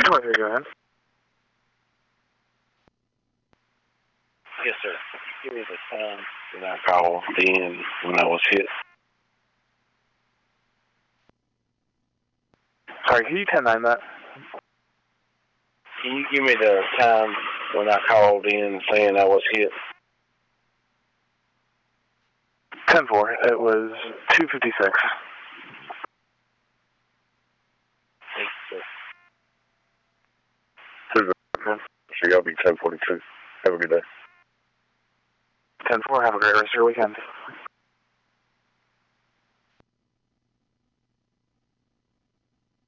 23, go ahead. Yes, sir. Give me the time that I called in when I was hit. Sorry, can you 10-9 that? Can you give me the time when I called in saying I was hit? 10-4, it was 2:56. Thank you, sir. So y'all be 10:42. Have a good day. 10-4, have a great rest of your weekend.